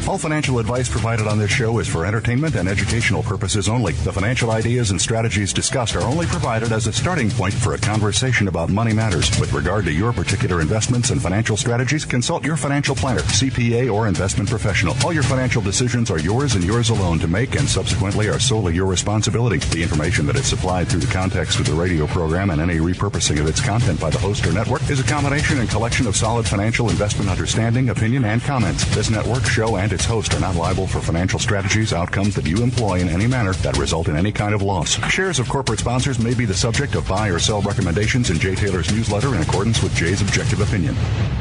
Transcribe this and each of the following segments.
All financial advice provided on this show is for entertainment and educational purposes only. The financial ideas and strategies discussed are only provided as a starting point for a conversation about money matters. With regard to your particular investments and financial strategies, consult your financial planner, CPA, or investment professional. All your financial decisions are yours and yours alone to make and subsequently are solely your responsibility. The information that is supplied through the context of the radio program and any repurposing of its content by the host or network is a combination and collection of solid financial investment understanding, opinion, and comments. This network, show, and its host are not liable for financial strategies, outcomes that you employ in any manner that result in any kind of loss. Shares of corporate sponsors may be the subject of buy or sell recommendations in Jay Taylor's newsletter in accordance with Jay's objective opinion.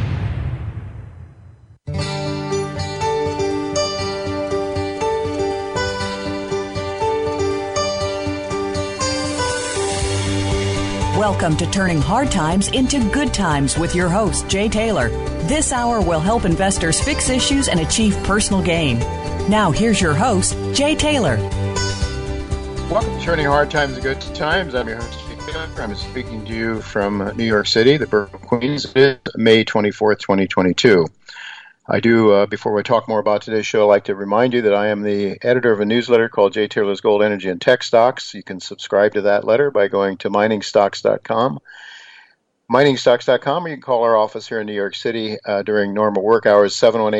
Welcome to Turning Hard Times into Good Times with your host, Jay Taylor. This hour will help investors fix issues and achieve personal gain. Now, here's your host, Jay Taylor. Welcome to Turning Hard Times into Good Times. I'm your host, Jay Taylor. I'm speaking to you from New York City, the birth of Queens. It is May 24th, 2022. I do, before we talk more about today's show, I'd like to remind you that I am the editor of a newsletter called Jay Taylor's Gold, Energy, and Tech Stocks. You can subscribe to that letter by going to miningstocks.com. Miningstocks.com, or you can call our office here in New York City during normal work hours,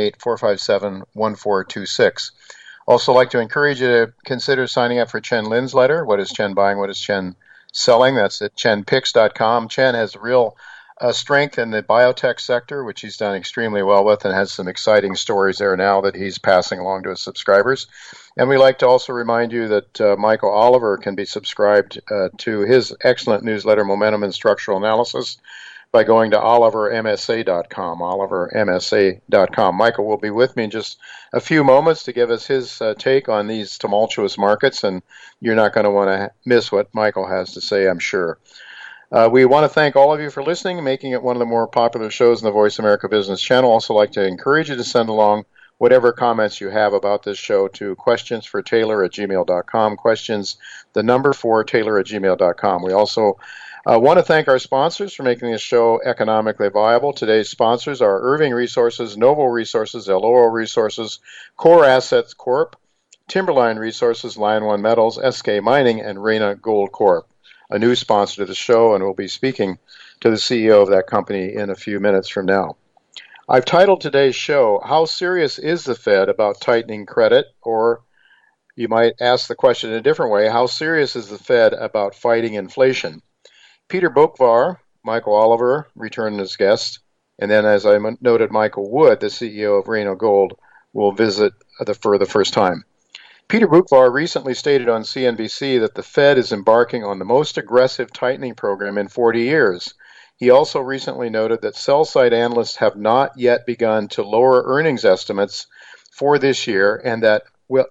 718-457-1426. Also like to encourage you to consider signing up for Chen Lin's letter, What is Chen Buying, What is Chen Selling? That's at chenpicks.com. Chen has real strength in the biotech sector, which he's done extremely well with and has some exciting stories there now that he's passing along to his subscribers. And we like to also remind you that Michael Oliver can be subscribed to his excellent newsletter, Momentum and Structural Analysis, by going to olivermsa.com, olivermsa.com. Michael will be with me in just a few moments to give us his take on these tumultuous markets, and you're not going to want to miss what Michael has to say, I'm sure. We want to thank all of you for listening, making it one of the more popular shows in the Voice America Business Channel. Also like to encourage you to send along whatever comments you have about this show to questionsfortaylor@gmail.com, questions, the number 4taylor@gmail.com. We also want to thank our sponsors for making this show economically viable. Today's sponsors are Irving Resources, Novo Resources, El Oro Resources, Core Assets Corp., Timberline Resources, Lion One Metals, SK Mining, and Reyna Gold Corp., a new sponsor to the show, and we'll be speaking to the CEO of that company in a few minutes from now. I've titled today's show, How Serious is the Fed About Tightening Credit? Or you might ask the question in a different way, how serious is the Fed about fighting inflation? Peter Boockvar, Michael Oliver, returned as guest, and then as I noted, Michael Wood, the CEO of Reyna Gold, will visit for the first time. Peter Boockvar recently stated on CNBC that the Fed is embarking on the most aggressive tightening program in 40 years. He also recently noted that sell-side analysts have not yet begun to lower earnings estimates for this year, and that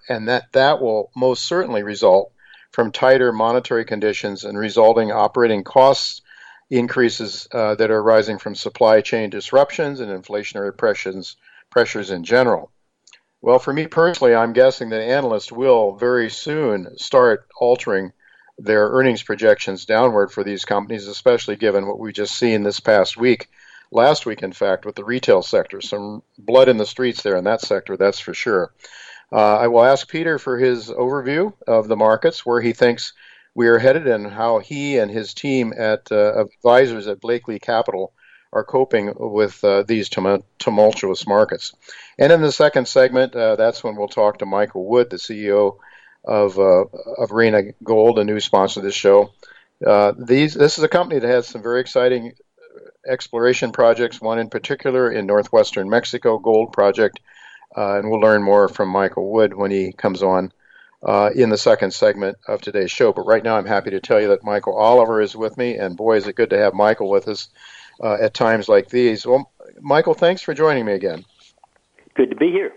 will most certainly result from tighter monetary conditions and resulting operating costs increases that are rising from supply chain disruptions and inflationary pressures in general. Well, for me personally, I'm guessing that analysts will very soon start altering their earnings projections downward for these companies, especially given what we just seen this past week, last week, in fact, with the retail sector. Some blood in the streets there in that sector, that's for sure. I will ask Peter for his overview of the markets, where he thinks we are headed, and how he and his team at advisors at Blakely Capital are coping with these tumultuous markets. And in the second segment, that's when we'll talk to Michael Wood, the CEO of Reyna Gold, a new sponsor of this show. This is a company that has some very exciting exploration projects, one in particular in northwestern Mexico, gold project, and we'll learn more from Michael Wood when he comes on in the second segment of today's show. But right now I'm happy to tell you that Michael Oliver is with me, and boy, is it good to have Michael with us at times like these. Well, Michael, thanks for joining me again. Good to be here.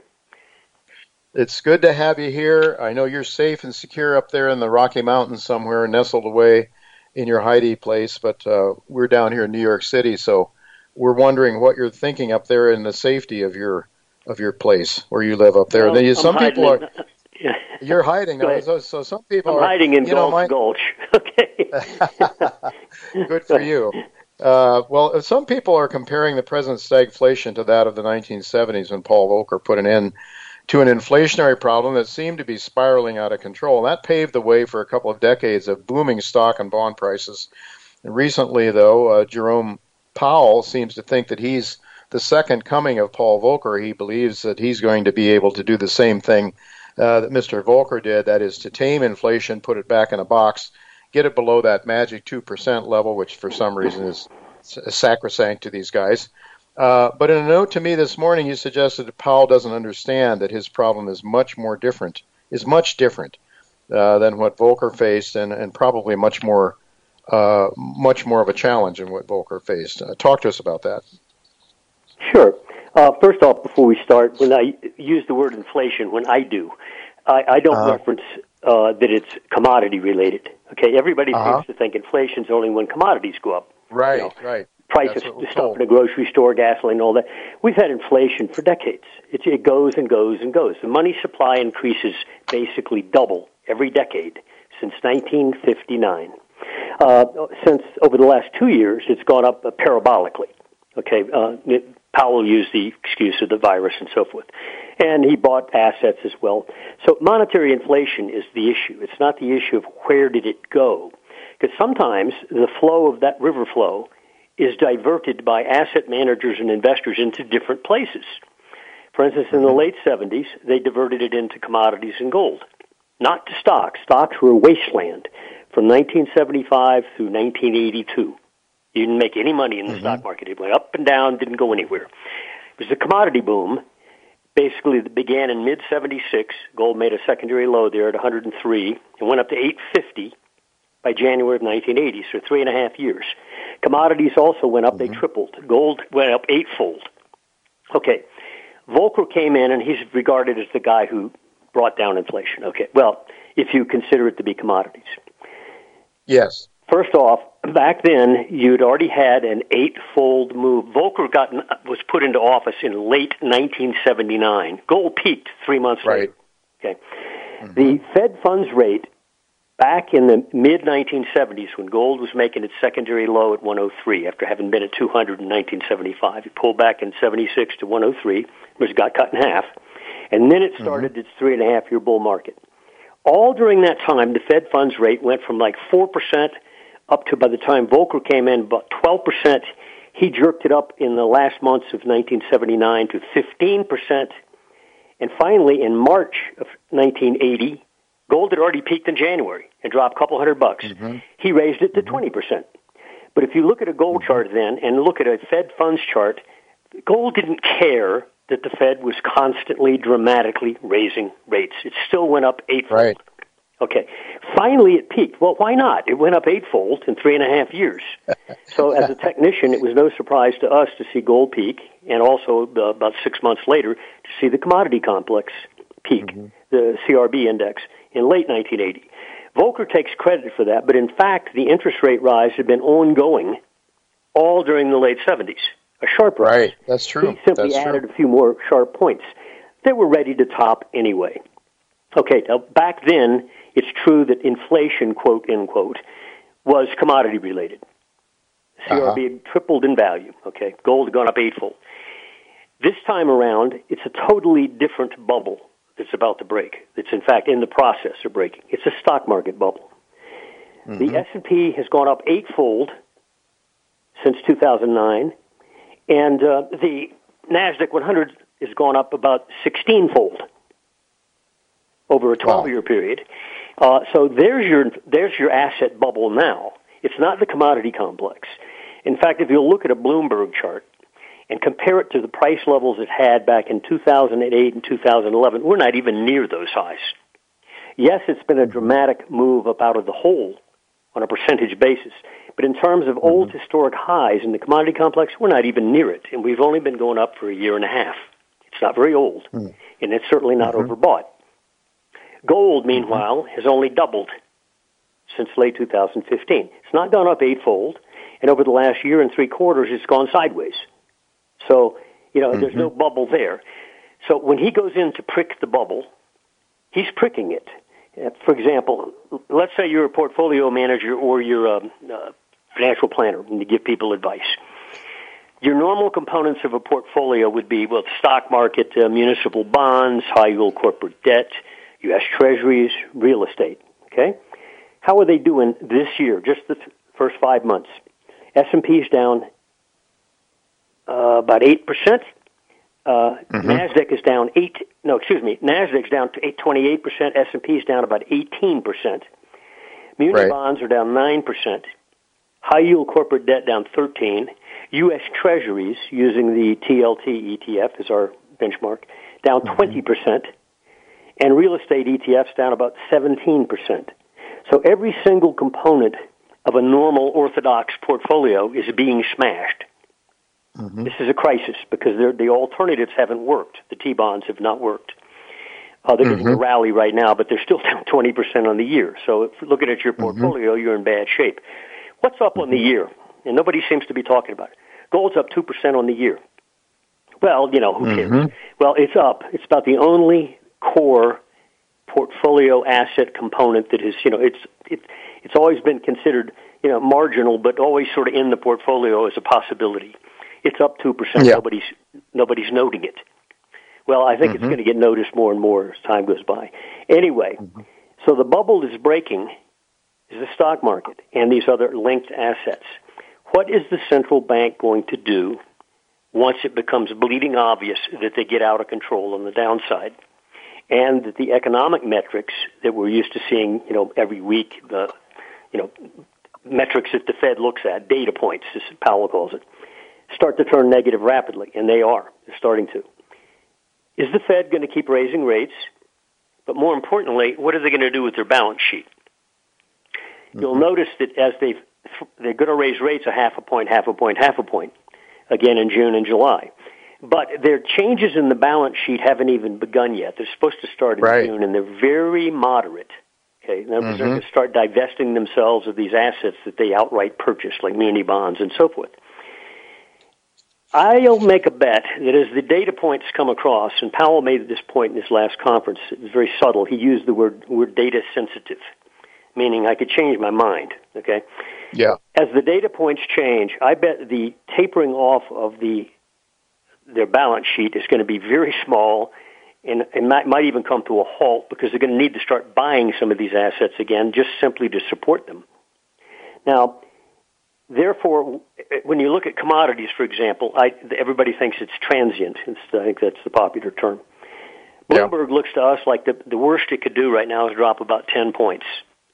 It's good to have you here. I know you're safe and secure up there in the Rocky Mountains somewhere, nestled away in your hidey place, but we're down here in New York City, so we're wondering what you're thinking up there in the safety of your place where you live up there. Well, then some people are. You're hiding. So some people I'm hiding in Gulch. Okay. Good for you. Well, some people are comparing the present stagflation to that of the 1970s when Paul Volcker put an end to an inflationary problem that seemed to be spiraling out of control. And that paved the way for a couple of decades of booming stock and bond prices. And recently, though, Jerome Powell seems to think that he's the second coming of Paul Volcker. He believes that he's going to be able to do the same thing that Mr. Volcker did, that is to tame inflation, put it back in a box, get it below that magic 2% level, which for some reason is sacrosanct to these guys. But in a note to me this morning, you suggested that Powell doesn't understand that his problem is much different than what Volcker faced, and probably much more of a challenge than what Volcker faced. Talk to us about that. Sure. First off, before we start, when I use the word inflation, when I don't reference that it's commodity related. Okay, everybody seems to think inflation's only when commodities go up. Right, right. Price of stuff in a grocery store, gasoline, all that. We've had inflation for decades. It goes and goes and goes. The money supply increases basically double every decade since 1959. Since over the last 2 years, it's gone up parabolically. Okay, Powell used the excuse of the virus and so forth. And he bought assets as well. So monetary inflation is the issue. It's not the issue of where did it go. Because sometimes the flow of that river flow is diverted by asset managers and investors into different places. For instance, in the late 70s, they diverted it into commodities and gold, not to stocks. Stocks were a wasteland from 1975 through 1982. You didn't make any money in the stock market. It went up and down, didn't go anywhere. It was a commodity boom, basically that began in mid-76. Gold made a secondary low there at 103 and went up to 850 by January of 1980, so 3.5 years. Commodities also went up. They tripled. Gold went up eightfold. Okay, Volcker came in, and he's regarded as the guy who brought down inflation. Okay, well, if you consider it to be commodities. Yes. First off, back then, you'd already had an eightfold move. Volcker was put into office in late 1979. Gold peaked 3 months later. Okay. The Fed funds rate back in the mid-1970s, when gold was making its secondary low at 103 after having been at 200 in 1975, it pulled back in 76 to 103, which got cut in half, and then it started its 3.5-year bull market. All during that time, the Fed funds rate went from like 4% up to, by the time Volcker came in, about 12%. He jerked it up in the last months of 1979 to 15%. And finally, in March of 1980, gold had already peaked in January and dropped a couple $100. He raised it to 20%. But if you look at a gold chart then and look at a Fed funds chart, gold didn't care that the Fed was constantly, dramatically raising rates. It still went up eightfold. Right. Okay. Finally, it peaked. Well, why not? It went up eightfold in 3.5 years. So as a technician, it was no surprise to us to see gold peak, and also about 6 months later to see the commodity complex peak, the CRB index, in late 1980. Volcker takes credit for that, but in fact, the interest rate rise had been ongoing all during the late 70s. A sharp rise. Right, that's true. He simply added a few more sharp points. They were ready to top anyway. Okay, now back then, it's true that inflation, quote, end quote, was commodity related. CRB had tripled in value, okay? Gold had gone up eightfold. This time around, it's a totally different bubble that's about to break. It's, in fact, in the process of breaking. It's a stock market bubble. The S&P has gone up eightfold since 2009, and the NASDAQ 100 has gone up about 16-fold over a 12-year period. So there's your asset bubble now. It's not the commodity complex. In fact, if you look at a Bloomberg chart and compare it to the price levels it had back in 2008 and 2011, we're not even near those highs. Yes, it's been a dramatic move up out of the hole on a percentage basis, but in terms of old historic highs in the commodity complex, we're not even near it, and we've only been going up for a year and a half. It's not very old, and it's certainly not overbought. Gold, meanwhile, has only doubled since late 2015. It's not gone up eightfold, and over the last year and 3 quarters, it's gone sideways. So, there's no bubble there. So when he goes in to prick the bubble, he's pricking it. For example, let's say you're a portfolio manager or you're a financial planner and you give people advice. Your normal components of a portfolio would be, well, the stock market, municipal bonds, high-yield corporate debt, U.S. Treasuries, real estate. Okay? How are they doing this year, just the first 5 months? S&P's down about 8%. NASDAQ is down NASDAQ's down to 28%. S&P's down about 18%. Muni bonds are down 9%. High-yield corporate debt down 13%. U.S. Treasuries, using the TLT ETF as our benchmark, down 20%. And real estate ETFs down about 17%. So every single component of a normal orthodox portfolio is being smashed. Mm-hmm. This is a crisis because the alternatives haven't worked. The T-bonds have not worked. They're getting a rally right now, but they're still down 20% on the year. So if looking at your portfolio, you're in bad shape. What's up on the year? And nobody seems to be talking about it. Gold's up 2% on the year. Well, who cares? Well, it's up. It's about the only core portfolio asset component that is, it's always been considered, marginal, but always sort of in the portfolio as a possibility. It's up 2%. Yeah. Nobody's noting it. Well, I think it's going to get noticed more and more as time goes by. Anyway, so the bubble is breaking is the stock market and these other linked assets. What is the central bank going to do once it becomes bleeding obvious that they get out of control on the downside? And that the economic metrics that we're used to seeing, every week, the, metrics that the Fed looks at, data points, as Powell calls it, start to turn negative rapidly, and they are. They're starting to. Is the Fed going to keep raising rates? But more importantly, what are they going to do with their balance sheet? You'll notice that as they're going to raise rates a half a point, again in June and July. But their changes in the balance sheet haven't even begun yet. They're supposed to start in June, and they're very moderate. Okay, they're going to start divesting themselves of these assets that they outright purchased, like muni bonds and so forth. I'll make a bet that as the data points come across, and Powell made this point in his last conference, it was very subtle. He used the word data sensitive, meaning I could change my mind. Okay. Yeah. As the data points change, I bet the tapering off of their balance sheet is going to be very small, and it might even come to a halt because they're going to need to start buying some of these assets again just simply to support them. Now, therefore, when you look at commodities, for example, everybody thinks it's transient. I think that's the popular term. Bloomberg looks to us like the worst it could do right now is drop about 10 points.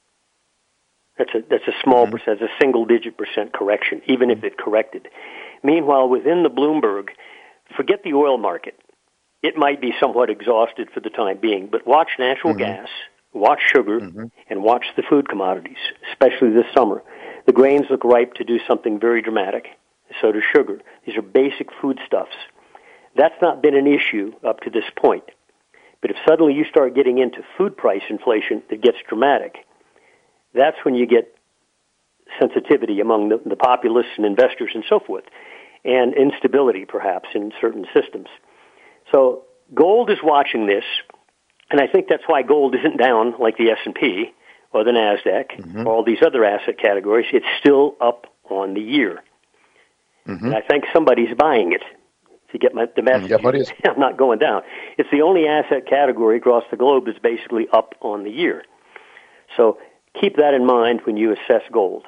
That's a small percent, a single-digit % correction, even if it corrected. Meanwhile, within the Bloomberg, forget the oil market. It might be somewhat exhausted for the time being, but watch natural gas, watch sugar, and watch the food commodities, especially this summer. The grains look ripe to do something very dramatic. So does sugar. These are basic foodstuffs. That's not been an issue up to this point. But if suddenly you start getting into food price inflation that gets dramatic, that's when you get sensitivity among the populace and investors and so forth, and instability perhaps in certain systems. So gold is watching this, and I think that's why gold isn't down like the S&P or the NASDAQ or all these other asset categories. It's still up on the year. And I think somebody's buying it. To get the message, I'm not going down. It's the only asset category across the globe that's basically up on the year. So keep that in mind when you assess gold.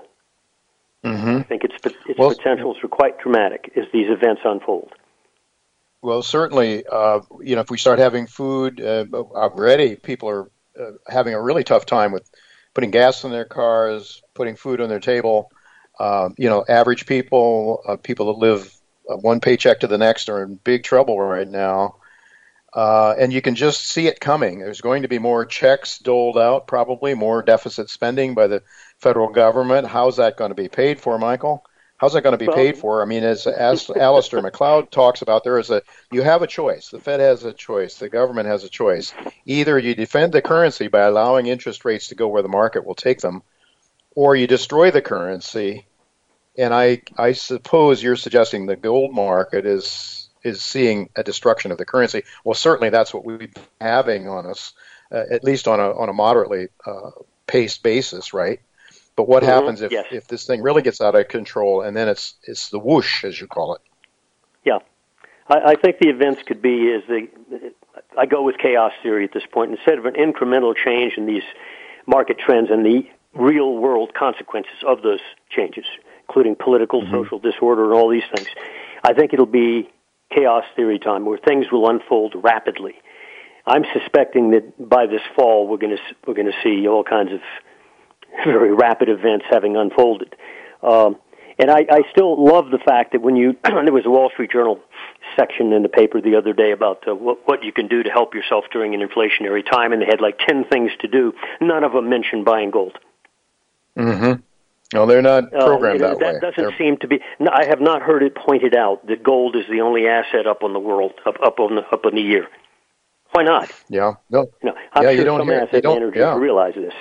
I think its potentials are quite dramatic as these events unfold. Well, certainly, if we start having food, already people are having a really tough time with putting gas in their cars, putting food on their table. Average people, people that live one paycheck to the next are in big trouble right now. And you can just see it coming. There's going to be more checks doled out, probably more deficit spending by the federal government. How's that going to be paid for, Michael? How's that going to be paid for? I mean, as Alistair McLeod talks about, you have a choice. The Fed has a choice. The government has a choice. Either you defend the currency by allowing interest rates to go where the market will take them, or you destroy the currency. And I suppose you're suggesting the gold market is seeing a destruction of the currency. Well, certainly that's what we've been having on us, at least on a moderately paced basis, right? But what happens if this thing really gets out of control, and then it's the whoosh, as you call it? Yeah. I think the events could be I go with chaos theory at this point. Instead of an incremental change in these market trends and the real world consequences of those changes, including political, social disorder, and all these things, I think it'll be chaos theory time where things will unfold rapidly. I'm suspecting that by this fall we're going to see all kinds of very rapid events having unfolded. And I still love the fact that when there was a Wall Street Journal section in the paper the other day about what you can do to help yourself during an inflationary time, and they had like 10 things to do. None of them mentioned buying gold. Mm-hmm. No, they're not programmed that way. That doesn't seem to be. No, I have not heard it pointed out that gold is the only asset up on the world, up on the year. Why not? Yeah. No. I'm sure you don't some hear, asset managers realize this.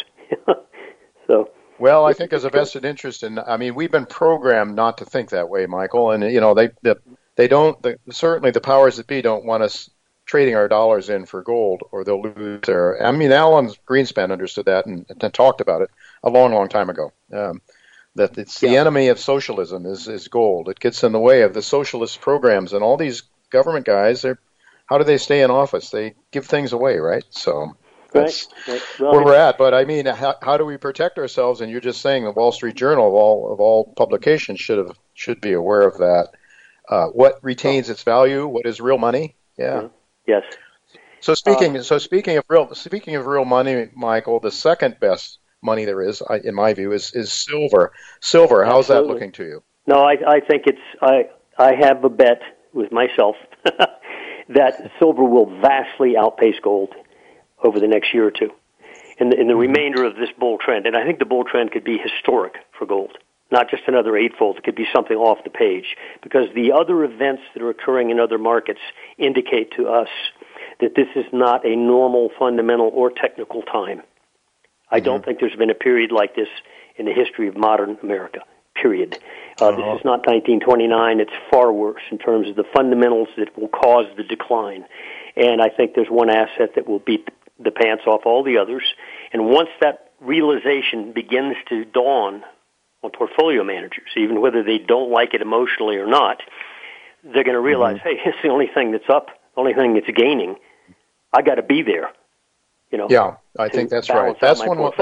So. Well, I think there's a vested interest in. I mean, we've been programmed not to think that way, Michael, and they don't. Certainly, the powers that be don't want us trading our dollars in for gold, or they'll lose their. I mean, Alan Greenspan understood that and talked about it a long, long time ago. That it's the enemy of socialism is gold. It gets in the way of the socialist programs, and all these government guys. How do they stay in office? They give things away, right? So. That's where we're at. But I mean, how do we protect ourselves? And you're just saying the Wall Street Journal of all publications should be aware of that. What retains its value? What is real money? Yeah. Yes. So speaking of real money, Michael, the second best money there is, in my view, is silver. Silver. How's that looking to you? No, I think I have a bet with myself that silver will vastly outpace gold over the next year or two in the remainder of this bull trend. And I think the bull trend could be historic for gold, not just another eightfold. It could be something off the page, because the other events that are occurring in other markets indicate to us that this is not a normal, fundamental, or technical time. I don't think there's been a period like this in the history of modern America, period. This is not 1929. It's far worse in terms of the fundamentals that will cause the decline. And I think there's one asset that will beat the pants off all the others. And once that realization begins to dawn on portfolio managers, even whether they don't like it emotionally or not, they're going to realize, hey, it's the only thing that's up, the only thing that's gaining. I got to be there. Yeah, I think that's right. That's when we'll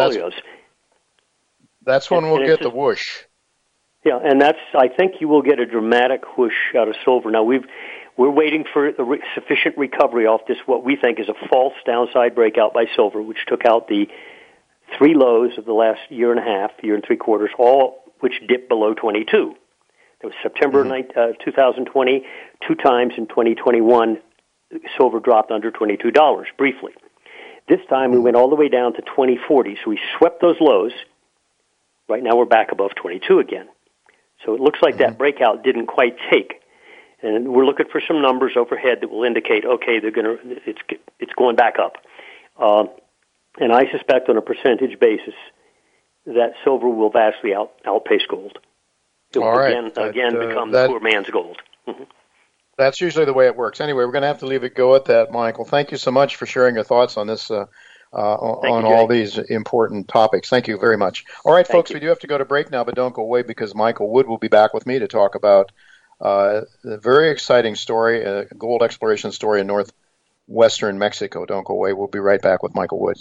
get the whoosh. Yeah, and I think you will get a dramatic whoosh out of silver. Now we're waiting for sufficient recovery off this, what we think is a false downside breakout by silver, which took out the three lows of the last year and a half, year and three quarters, all which dipped below 22. It was September 2020, two times in 2021, silver dropped under $22 briefly. This time we went all the way down to 2040, so we swept those lows. Right now we're back above 22 again. So it looks like that breakout didn't quite take. And we're looking for some numbers overhead that will indicate, okay, it's going back up. And I suspect on a percentage basis that silver will vastly outpace gold. It will again become the poor man's gold. Mm-hmm. That's usually the way it works. Anyway, we're going to have to leave it go at that, Michael. Thank you so much for sharing your thoughts on this, on all these important topics. Thank you very much. All right, folks, we do have to go to break now, but don't go away, because Michael Wood will be back with me to talk about a very exciting story, a gold exploration story in northwestern Mexico. Don't go away. We'll be right back with Michael Wood.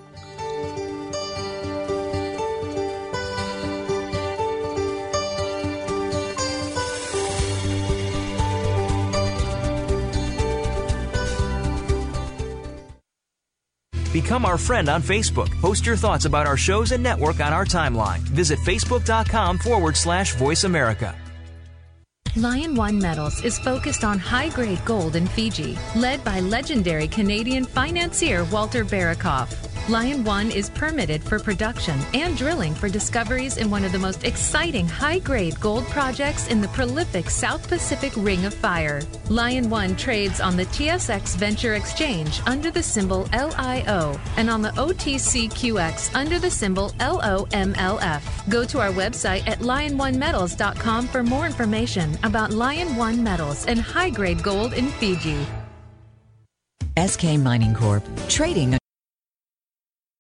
Become our friend on Facebook. Post your thoughts about our shows and network on our timeline. Visit facebook.com/Voice America. Lion One Metals is focused on high-grade gold in Fiji, led by legendary Canadian financier Walter Barakoff. Lion One is permitted for production and drilling for discoveries in one of the most exciting high-grade gold projects in the prolific South Pacific Ring of Fire. Lion One trades on the TSX Venture Exchange under the symbol LIO and on the OTCQX under the symbol LOMLF. Go to our website at liononemetals.com for more information about Lion One Metals and high-grade gold in Fiji. SK Mining Corp. Trading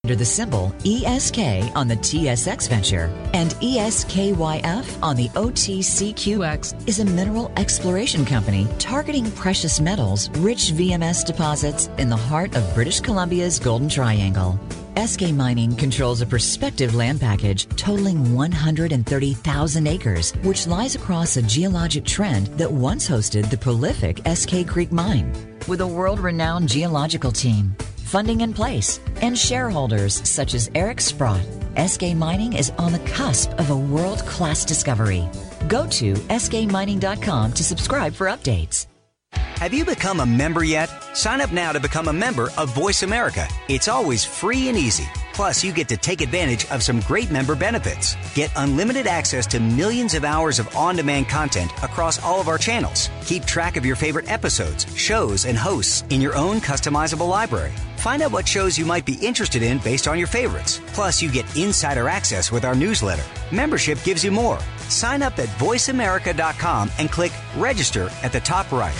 under the symbol ESK on the TSX Venture and ESKYF on the OTCQX, is a mineral exploration company targeting precious metals, rich VMS deposits in the heart of British Columbia's Golden Triangle. SK Mining controls a prospective land package totaling 130,000 acres, which lies across a geologic trend that once hosted the prolific SK Creek Mine. With a world-renowned geological team, funding in place, and shareholders such as Eric Sprott, SK Mining is on the cusp of a world-class discovery. Go to skmining.com to subscribe for updates. Have you become a member yet? Sign up now to become a member of Voice America. It's always free and easy. Plus, you get to take advantage of some great member benefits. Get unlimited access to millions of hours of on-demand content across all of our channels. Keep track of your favorite episodes, shows, and hosts in your own customizable library. Find out what shows you might be interested in based on your favorites. Plus, you get insider access with our newsletter. Membership gives you more. Sign up at voiceamerica.com and click register at the top right.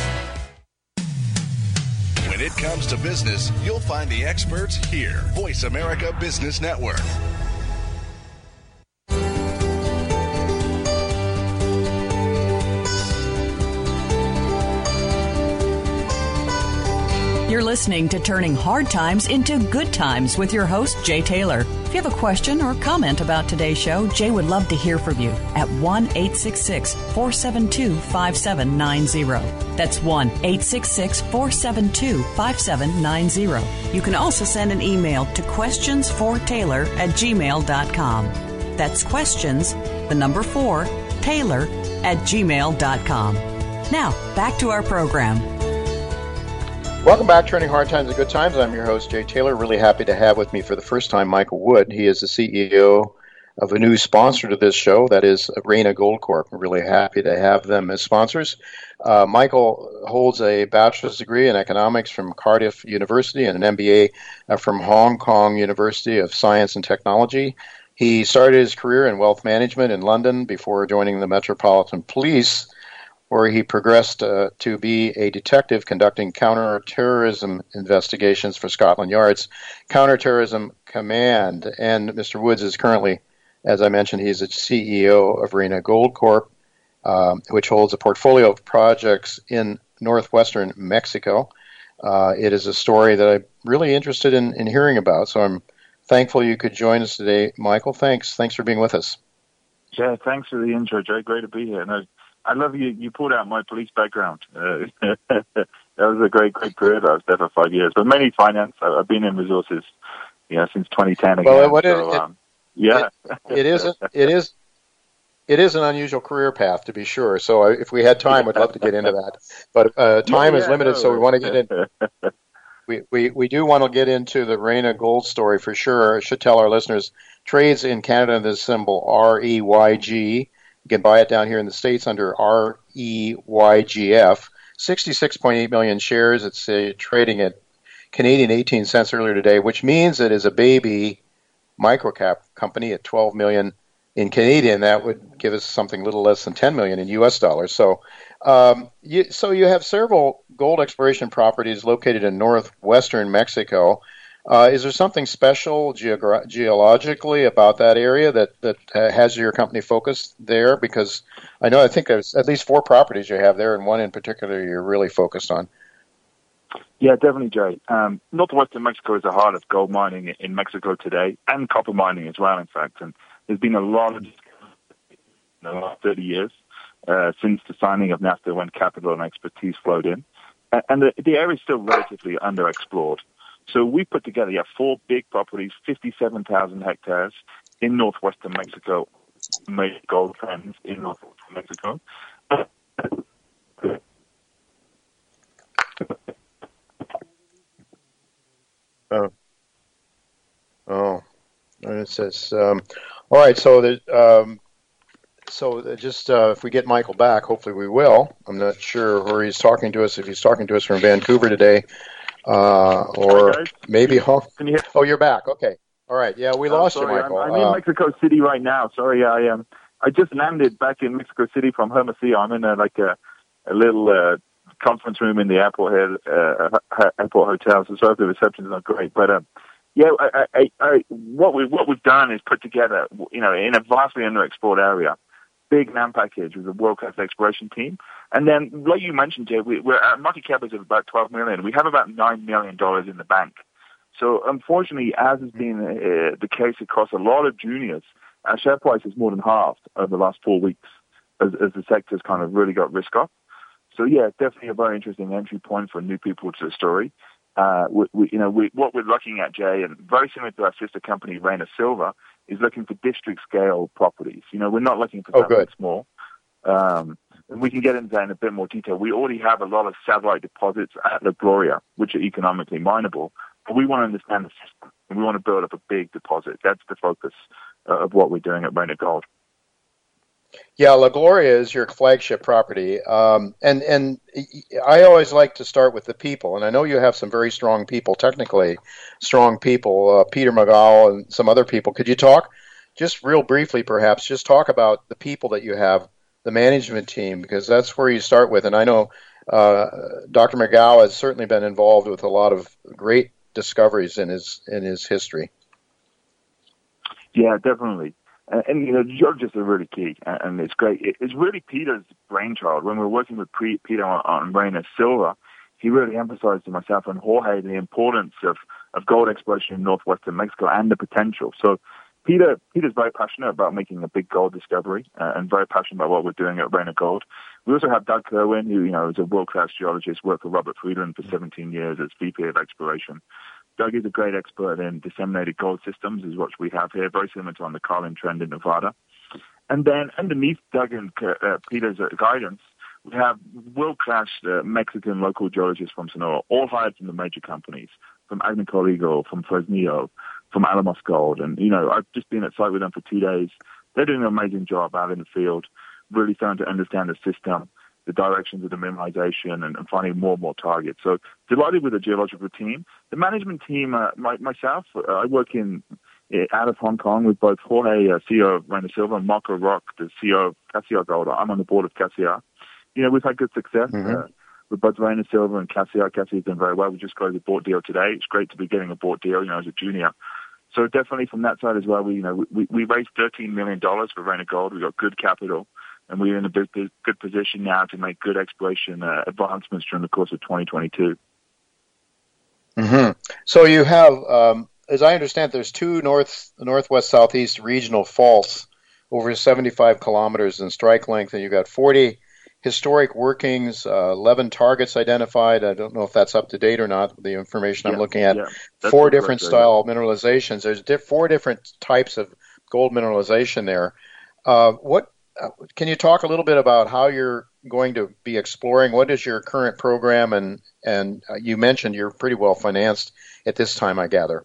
When it comes to business, you'll find the experts here. Voice America Business Network. You're listening to Turning Hard Times into Good Times with your host, Jay Taylor. If you have a question or comment about today's show, Jay would love to hear from you at 1-866-472-5790. That's 1-866-472-5790. You can also send an email to questionsfortaylor@gmail.com. That's questions, the number 4, Taylor@gmail.com. Now, back to our program. Welcome back, Turning Hard Times to Good Times. I'm your host, Jay Taylor. Really happy to have with me for the first time Michael Wood. He is the CEO of a new sponsor to this show, that is Reyna Gold Corp. We're really happy to have them as sponsors. Michael holds a bachelor's degree in economics from Cardiff University and an MBA from Hong Kong University of Science and Technology. He started his career in wealth management in London before joining the Metropolitan Police, where he progressed to be a detective conducting counter-terrorism investigations for Scotland Yard's Counter-Terrorism Command. And Mr. Woods is currently, as I mentioned, he's the CEO of Reyna Gold Corp, which holds a portfolio of projects in northwestern Mexico. It is a story that I'm really interested in hearing about, so I'm thankful you could join us today. Michael, thanks for being with us. Yeah, thanks for the intro, Jay. Great to be here. And I love you pulled out my police background. That was a great career. I was there for 5 years, but mainly finance. I've been in resources, since 2010 again. Well, it is an unusual career path, to be sure. So if we had time, we'd love to get into that. But time is limited, so we want to get in. We do want to get into the Reyna Gold story for sure. I should tell our listeners, trades in Canada under the symbol REYG. You can buy it down here in the States under REYGF. 66.8 million shares. It's trading at Canadian 18 cents earlier today, which means it is a baby microcap company at 12 million in Canadian. That would give us something a little less than 10 million in US dollars. So, you have several gold exploration properties located in northwestern Mexico. Is there something special geologically about that area that has your company focused there? Because I think there's at least 4 properties you have there, and one in particular you're really focused on. Yeah, definitely, Jay. Northwestern Mexico is the heart of gold mining in Mexico today, and copper mining as well, in fact. And there's been a lot of discoveries in the last 30 years since the signing of NAFTA, when capital and expertise flowed in. And the area is still relatively underexplored. So we put together 4 big properties, 57,000 hectares in northwestern Mexico, major gold trends in northwestern Mexico. And it says, all right, so if we get Michael back, hopefully we will. I'm not sure where he's talking to us, if he's talking to us from Vancouver today. Or maybe home. Can you hear? Oh, you're back. Okay. All right. Yeah, we lost you, Michael. I'm in Mexico City right now. Sorry, I just landed back in Mexico City from Hermosillo. I'm in a little conference room in the airport hotel. So sorry if the reception is not great. But Yeah, what we've done is put together, in a vastly underexplored area, big land package with a world-class exploration team. And then, like you mentioned, Jay, our market cap is of about $12 million. We have about $9 million in the bank. So, unfortunately, as has been the case across a lot of juniors, our share price has more than halved over the last 4 weeks as the sector's kind of really got risk off. So, yeah, definitely a very interesting entry point for new people to the story. What we're looking at, Jay, and very similar to our sister company, Reyna Silver, is looking for district-scale properties. We're not looking for something small. And we can get into that in a bit more detail. We already have a lot of satellite deposits at La Gloria, which are economically mineable, but we want to understand the system, and we want to build up a big deposit. That's the focus of what we're doing at Reyna Gold. Yeah, La Gloria is your flagship property, and I always like to start with the people, and I know you have some very strong people, technically strong people, Peter McGowl and some other people. Could you talk, just real briefly perhaps, just talk about the people that you have, the management team, because that's where you start with, and I know Dr. McGowl has certainly been involved with a lot of great discoveries in his history. Yeah, definitely. And geologists are really key, and it's great. It's really Peter's brainchild. When we were working with Peter on Reyna Silver, he really emphasized to myself and Jorge the importance of gold exploration in northwestern Mexico and the potential. So Peter's very passionate about making a big gold discovery and very passionate about what we're doing at Reyna Gold. We also have Doug Kerwin, who is a world-class geologist, worked for Robert Friedland for 17 years as VP of Exploration. Doug is a great expert in disseminated gold systems, is what we have here, very similar to on the Carlin Trend in Nevada. And then underneath Doug and Peter's guidance, we have world-class Mexican local geologists from Sonora, all hired from the major companies, from Agnico Eagle, from Fresnillo, from Alamos Gold. And, I've just been at site with them for 2 days. They're doing an amazing job out in the field, really starting to understand the system, the directions of the mineralization, and finding more and more targets. So delighted with the geological team. The management team, myself, I work out of Hong Kong with both Jorge, CEO of Reyna Silver, and Marco Rock, the CEO of Cassiar Gold. I'm on the board of Cassiar. We've had good success with both Reyna Silver and Cassiar. Cassiar's done very well. We just closed a bought deal today. It's great to be getting a bought deal, as a junior. So definitely from that side as well, we raised $13 million for Reyna Gold. We got good capital. And we're in a good position now to make good exploration advancements during the course of 2022. Mm-hmm. So you have, as I understand, there's two northwest southeast regional faults over 75 kilometers in strike length, and you've got 40 historic workings, 11 targets identified. I don't know if that's up to date or not, the information I'm looking at. Yeah, 4 different style mineralizations. There's 4 different types of gold mineralization there. Can you talk a little bit about how you're going to be exploring? What is your current program? And you mentioned you're pretty well financed at this time, I gather.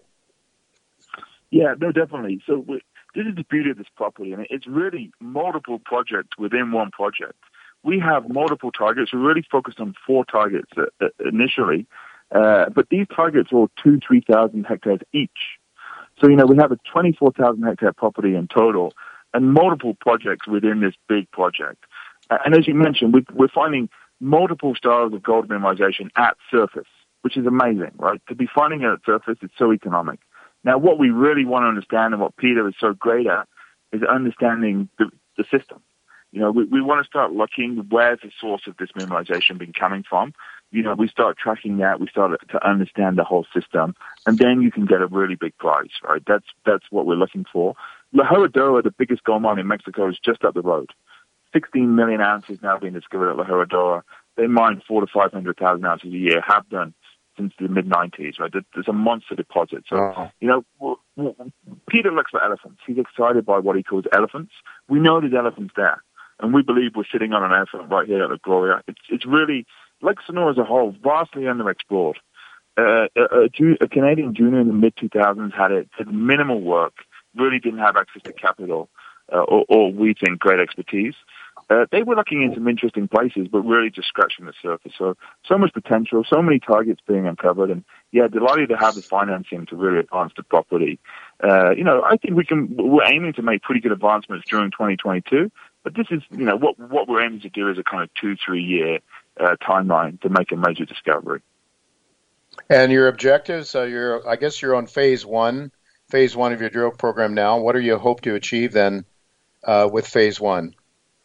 Yeah, no, definitely. So this is the beauty of this property, and it's really multiple projects within one project. We have multiple targets. We're really focused on 4 targets initially, but these targets are all 2,000-3,000 hectares each. So, we have a 24,000 hectare property in total, and multiple projects within this big project. And as you mentioned, we're finding multiple styles of gold mineralization at surface, which is amazing, right? To be finding it at surface, it's so economic. Now, what we really want to understand and what Peter is so great at is understanding the system. We want to start looking where's the source of this mineralization been coming from. We start tracking that. We start to understand the whole system, and then you can get a really big prize, right? That's what we're looking for. La Herradura, the biggest gold mine in Mexico, is just up the road. 16 million ounces now being discovered at La Herradura. They mine 400,000 to 500,000 ounces a year, have done since the mid-90s, right? There's a monster deposit. So, Peter looks for elephants. He's excited by what he calls elephants. We know there's elephants there, and we believe we're sitting on an elephant right here at La Gloria. It's really, like Sonora as a whole, vastly underexplored. A Canadian junior in the mid-2000s had minimal work, really didn't have access to capital or we think great expertise. They were looking in some interesting places, but really just scratching the surface. So much potential, so many targets being uncovered, and delighted to have the financing to really advance the property. I think we're aiming to make pretty good advancements during 2022, but this is, what we're aiming to do is a kind of 2-3 year timeline to make a major discovery. And your objectives, I guess you're on phase one of your drill program now. What do you hope to achieve then with phase one?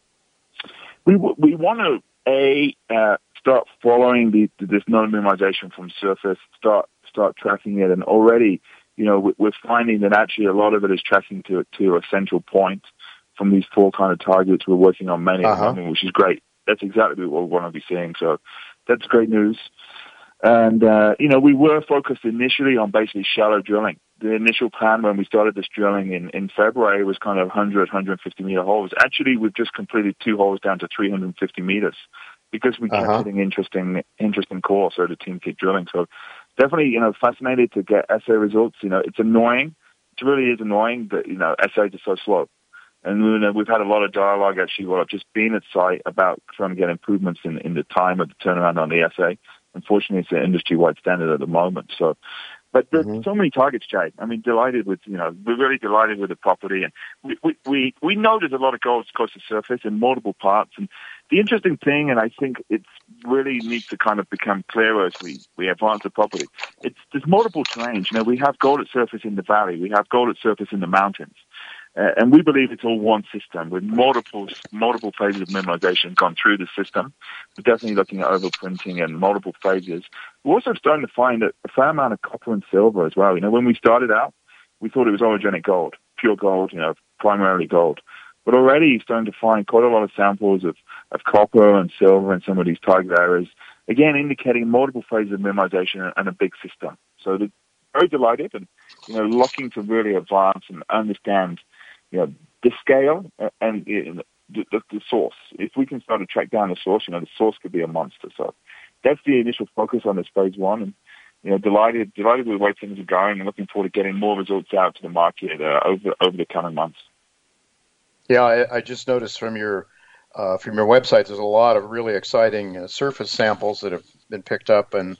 We want to start following this node mineralization from surface, start tracking it, and already, we're finding that actually a lot of it is tracking to a central point from these 4 kind of targets. We're working on many of them, which is great. That's exactly what we want to be seeing. So that's great news. And, we were focused initially on basically shallow drilling. The initial plan when we started this drilling in February was kind of 150 meter holes. Actually, we've just completed 2 holes down to 350 meters because we kept hitting interesting core, so the team kept drilling. So definitely, fascinated to get assay results. It's annoying. It really is annoying that, assays are so slow. And we've had a lot of dialogue actually while I've just been at site about trying to get improvements in the time of the turnaround on the assay. Unfortunately, it's an industry-wide standard at the moment. So, but there's so many targets, Jay. I mean, delighted with, we're really delighted with the property. And we know there's a lot of gold close to the surface in multiple parts. And the interesting thing, and I think it really needs to kind of become clearer as we advance the property, there's multiple terrains. We have gold at surface in the valley. We have gold at surface in the mountains. And we believe it's all one system with multiple phases of mineralization gone through the system. We're definitely looking at overprinting and multiple phases. We're also starting to find a fair amount of copper and silver as well. When we started out, we thought it was orogenic gold, pure gold, primarily gold. But already you're starting to find quite a lot of samples of copper and silver in some of these target areas, again, indicating multiple phases of mineralization and a big system. So they're very delighted and, looking to really advance and understand the scale and the source. If we can start to track down the source, the source could be a monster. So that's the initial focus on this phase one. And, delighted with the way things are going and looking forward to getting more results out to the market over the coming months. Yeah, I just noticed from your website, there's a lot of really exciting surface samples that have been picked up. And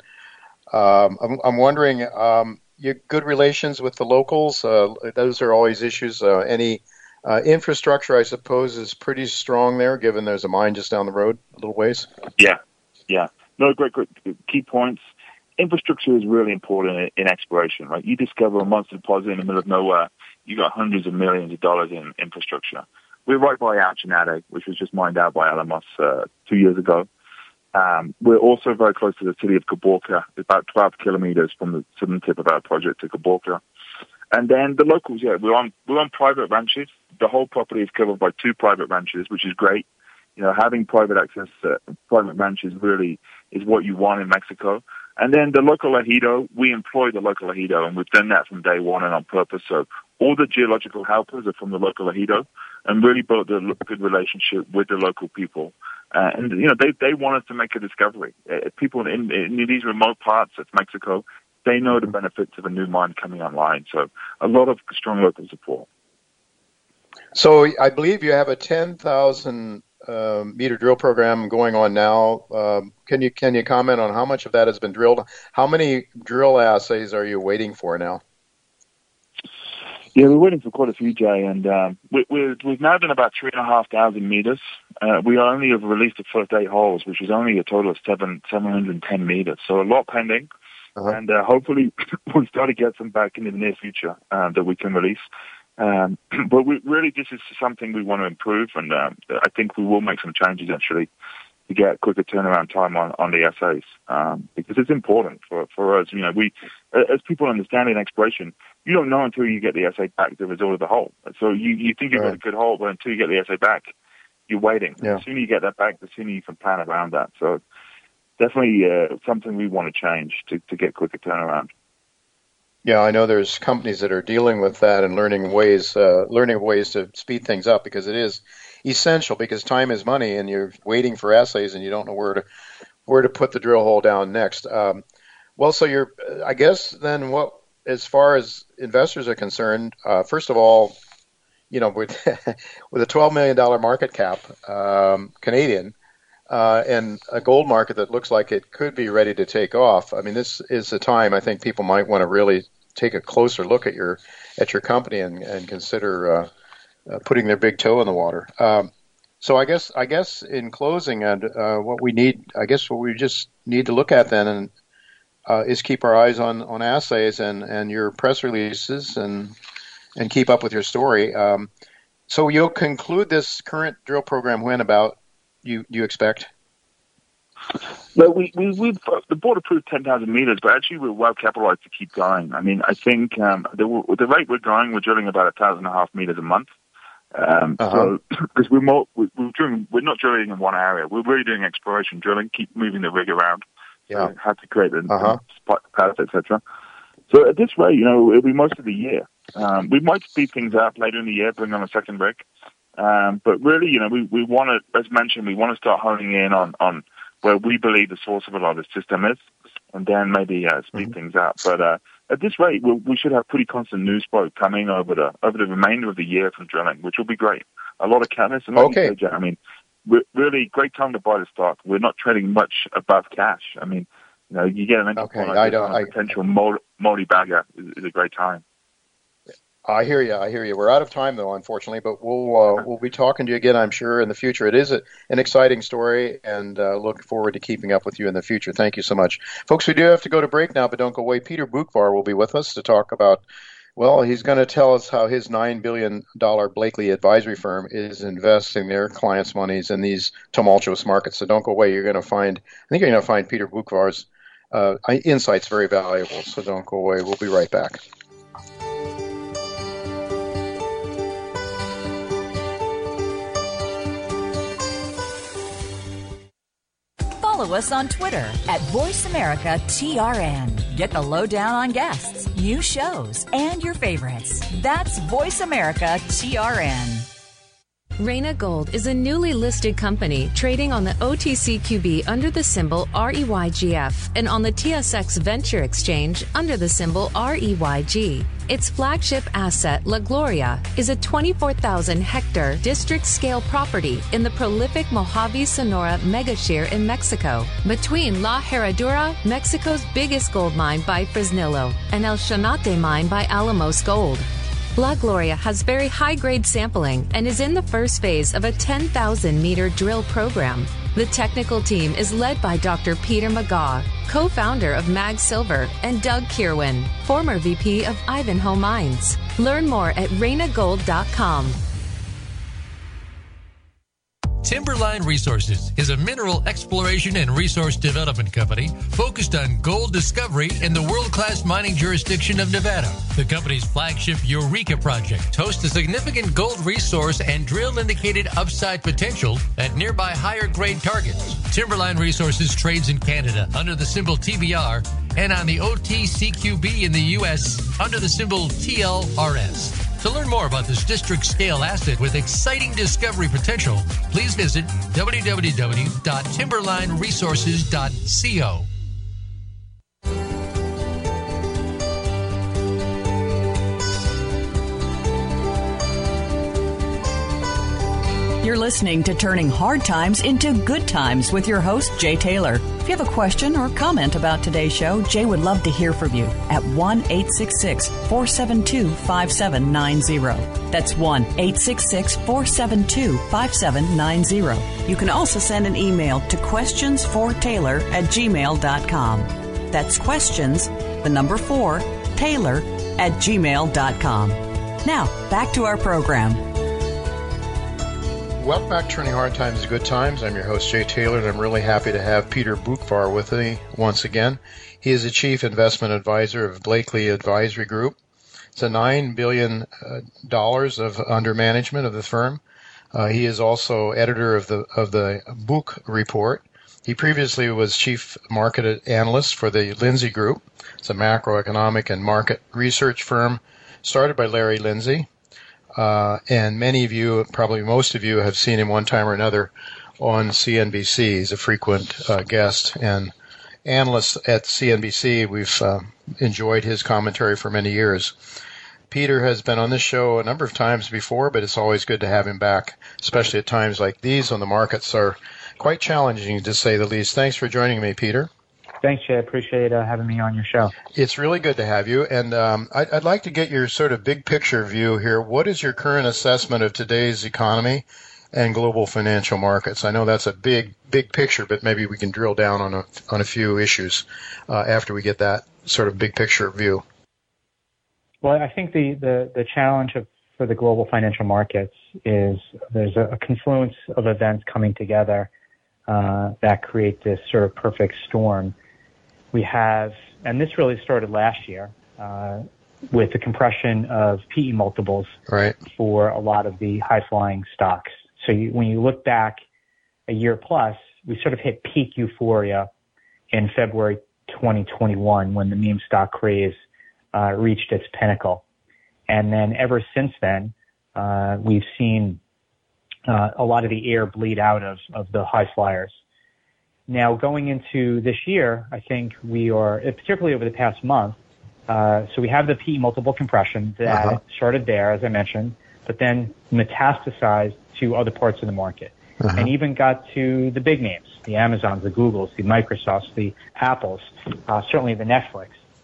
I'm wondering, you good relations with the locals? Those are always issues. Any infrastructure, I suppose, is pretty strong there, given there's a mine just down the road a little ways? Yeah. No, great key points. Infrastructure is really important in exploration, right? You discover a monster deposit in the middle of nowhere, you got hundreds of millions of dollars in infrastructure. We're right by Alchinate, which was just mined out by Alamos 2 years ago. We're also very close to the city of Caborca, about 12 kilometers from the southern tip of our project to Caborca. And then the locals, we're on private ranches. The whole property is covered by 2 private ranches, which is great. Having private access to private ranches really is what you want in Mexico. And then the local ejido, we employ the local ejido, and we've done that from day one and on purpose. So all the geological helpers are from the local ejido and really built a good relationship with the local people. And, they want us to make a discovery. People in these remote parts of Mexico, they know the benefits of a new mine coming online. So a lot of strong local support. So I believe you have a 10,000 meter drill program going on now. Can you comment on how much of that has been drilled? How many drill assays are you waiting for now? Yeah, we're waiting for quite a few, Jay, and we've now done about 3,500 meters. We only have released the first 8 holes, which is only a total of 710 meters. So a lot pending, and hopefully we'll start to get some back in the near future that we can release. But this is something we want to improve, and I think we will make some changes actually to get quicker turnaround time on the assays, because it's important for us. We, as people understand in exploration, you don't know until you get the assay back the result of the hole. So you think you've got a good hole, but until you get the assay back, you're waiting. Yeah. The sooner you get that back, the sooner you can plan around that. So definitely something we want to change to get quicker turnaround. Yeah, I know there's companies that are dealing with that and learning ways to speed things up, because it is essential, because time is money and you're waiting for assays and you don't know where to put the drill hole down next. So I guess then as far as investors are concerned, first of all, with a $12 million market cap, Canadian, and a gold market that looks like it could be ready to take off. I mean, this is the time I think people might want to really take a closer look at your company and consider putting their big toe in the water. So I guess in closing, and what we just need to look at then, and is keep our eyes on assays and your press releases and keep up with your story. So you'll conclude this current drill program when about you expect? Well, the board approved 10,000 meters, but actually we're well capitalized to keep going. I mean, I think the rate we're going, we're drilling about 1,500 meters a month. So because we're not drilling in one area, we're really doing exploration drilling, keep moving the rig around. So have to create the spot paths, etc. So at this rate, it'll be most of the year. We might speed things up later in the year, bring on a second rig. But really, we want to, as mentioned, we want to start honing in on where we believe the source of a lot of the system is, and then maybe speed things up. But at this rate, we should have pretty constant news flow coming over the remainder of the year from drilling, which will be great. A lot of catalysts. And like you said, I mean, really great time to buy the stock. We're not trading much above cash. I mean, you get an entry point like this on a potential multi-bagger is a great time. I hear you. We're out of time, though, unfortunately, but we'll be talking to you again, I'm sure, in the future. It is an exciting story, and look forward to keeping up with you in the future. Thank you so much. Folks, we do have to go to break now, but don't go away. Peter Boockvar will be with us to talk about, well, he's going to tell us how his $9 billion Blakely advisory firm is investing their clients' monies in these tumultuous markets. So don't go away. I think you're going to find Peter Boockvar's insights very valuable, so don't go away. We'll be right back. Follow us on Twitter at VoiceAmericaTRN. Get the lowdown on guests, new shows, and your favorites. That's VoiceAmericaTRN. Reyna Gold is a newly listed company trading on the OTCQB under the symbol REYGF and on the TSX Venture Exchange under the symbol REYG. Its flagship asset, La Gloria, is a 24,000-hectare district-scale property in the prolific Mojave Sonora megashire in Mexico, between La Herradura, Mexico's biggest gold mine by Fresnillo, and El Chanate mine by Alamos Gold. La Gloria has very high-grade sampling and is in the first phase of a 10,000-meter drill program. The technical team is led by Dr. Peter McGaugh, co-founder of Mag Silver, and Doug Kirwan, former VP of Ivanhoe Mines. Learn more at reynagold.com. Timberline Resources is a mineral exploration and resource development company focused on gold discovery in the world-class mining jurisdiction of Nevada. The company's flagship Eureka project hosts a significant gold resource and drill-indicated upside potential at nearby higher-grade targets. Timberline Resources trades in Canada under the symbol TBR and on the OTCQB in the U.S. under the symbol TLRS. To learn more about this district-scale asset with exciting discovery potential, please visit www.timberlineresources.co. You're listening to Turning Hard Times into Good Times with your host, Jay Taylor. If you have a question or comment about today's show, Jay would love to hear from you at 1-866-472-5790. That's 1-866-472-5790. You can also send an email to questionsfortaylor@gmail.com. That's questions, the number 4, Taylor@gmail.com. Now, back to our program. Welcome back to Turning Hard Times to Good Times. I'm your host, Jay Taylor, and I'm really happy to have Peter Boockvar with me once again. He is the Chief Investment Advisor of Blakely Advisory Group. It's a $9 billion of under management of the firm. He is also editor of the Book Report. He previously was Chief Market Analyst for the Lindsay Group. It's a macroeconomic and market research firm started by Larry Lindsay. And many of you, probably most of you, have seen him one time or another on CNBC. He's a frequent guest and analyst at CNBC. We've enjoyed his commentary for many years. Peter has been on this show a number of times before, but it's always good to have him back, especially at times like these when the markets are quite challenging, to say the least. Thanks for joining me, Peter. Thanks, Jay. I appreciate having me on your show. It's really good to have you, and I'd like to get your sort of big picture view here. What is your current assessment of today's economy? and global financial markets? I know that's a big picture, but maybe we can drill down on a few issues after we get that sort of big picture view. Well, I think the challenge for the global financial markets is there's a confluence of events coming together that create this sort of perfect storm. We have, and this really started last year, with the compression of PE multiples for a lot of the high-flying stocks. So when you look back a year plus, we sort of hit peak euphoria in February 2021 when the meme stock craze reached its pinnacle. And then ever since then, we've seen a lot of the air bleed out of the high flyers. Now, going into this year, I think we are, particularly over the past month, so we have the PE multiple compression that started there, as I mentioned, but then metastasized to other parts of the market and even got to the big names, the Amazons, the Googles, the Microsofts, the Apples, certainly the Netflix,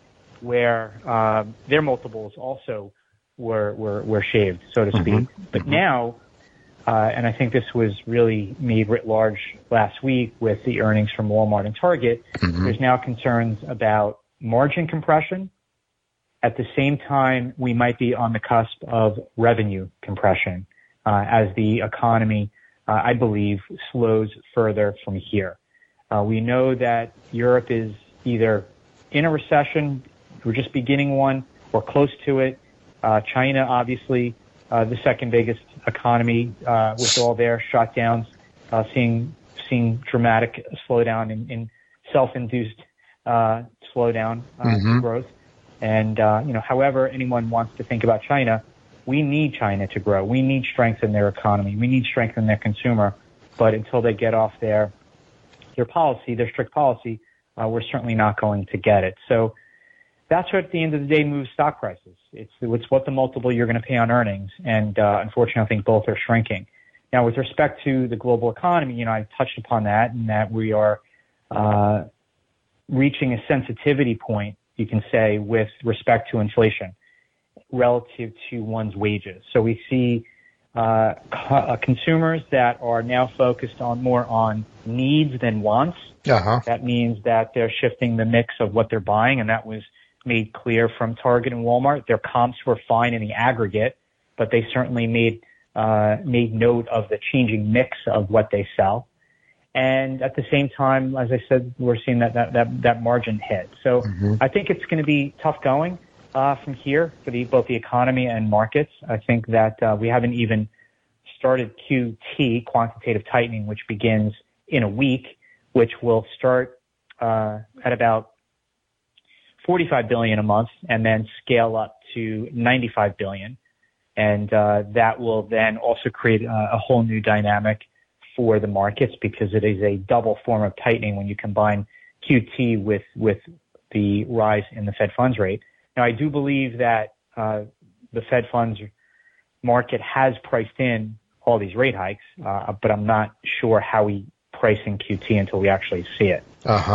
where their multiples also were shaved, so to speak. But now, and I think this was really made writ large last week with the earnings from Walmart and Target, there's now concerns about margin compression. At the same time, we might be on the cusp of revenue compression as the economy, I believe, slows further from here. We know that Europe is either in a recession, we're just beginning one, or close to it. China, obviously, the second biggest economy with all their shutdowns, seeing dramatic slowdown in self-induced slowdown growth. And, however anyone wants to think about China, we need China to grow. We need strength in their economy. We need strength in their consumer. But until they get off their policy, their strict policy, we're certainly not going to get it. So that's what at the end of the day moves stock prices. It's what the multiple you're going to pay on earnings. And unfortunately, I think both are shrinking. Now, with respect to the global economy, I touched upon that, and that we are reaching a sensitivity point, you can say, with respect to inflation relative to one's wages. So we see consumers that are now focused more on needs than wants. That means that they're shifting the mix of what they're buying, and that was made clear from Target and Walmart. Their comps were fine in the aggregate, but they certainly made note of the changing mix of what they sell. And at the same time, as I said, we're seeing that margin hit. So I think it's going to be tough going from here for both the economy and markets. I think that we haven't even started QT, quantitative tightening, which begins in a week, which will start at about $45 billion a month and then scale up to $95 billion. And that will then also create a whole new dynamic for the markets, because it is a double form of tightening when you combine QT with the rise in the Fed funds rate. Now, I do believe that the Fed funds market has priced in all these rate hikes, but I'm not sure how we price in QT until we actually see it.